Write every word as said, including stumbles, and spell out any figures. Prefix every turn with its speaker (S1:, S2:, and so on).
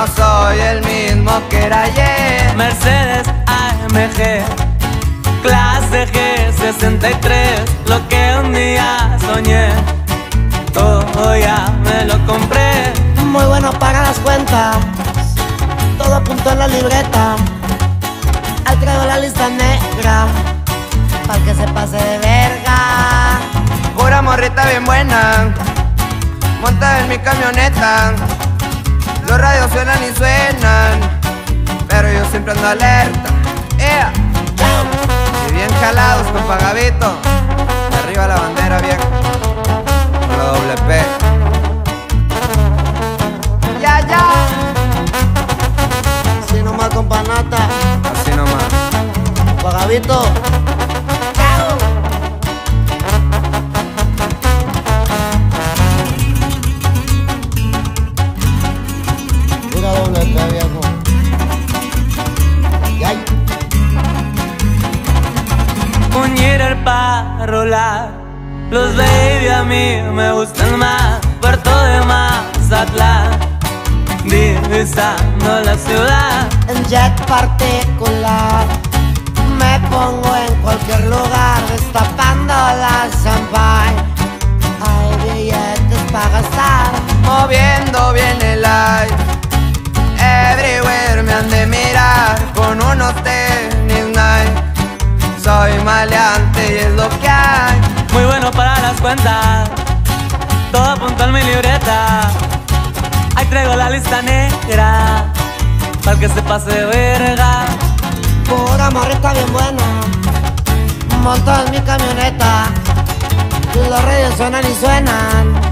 S1: no soy el mismo que era ayer.
S2: Mercedes A M G, clase G sesenta y tres, lo que un día soñé, todo ya me lo compré.
S3: Muy bueno para las cuentas, todo apunto en la libreta. Ahí traigo la lista negra, para que se pase de verga.
S1: Pura morrita bien buena, monta en mi camioneta. Los radios suenan y suenan, pero yo siempre ando alerta. Yeah. Y bien jalados con Pagavito, de arriba la bandera vieja, con la doble P. Ya, ya.
S3: Así nomás con panata,
S1: Así nomás.
S3: Pagavito. Pura doble P, viejo. Ay.
S2: Un Jeter para rolar, los baby a mí me gustan más. Puerto de Mazatlán, divisando la ciudad.
S3: En jet particular me pongo en cualquier lugar, destapando la champagne. Hay billetes para gastar,
S1: Moviendo bien el live, everywhere me han de mirar, con unos tenis Nike. Soy maleante y es lo que hay.
S2: Muy bueno para las cuentas, todo apunto en mi libreta. Ahí traigo la lista negra, para que se pase de verga.
S3: pura morrita bien buena, monto en mi camioneta. Los radios suenan y suenan,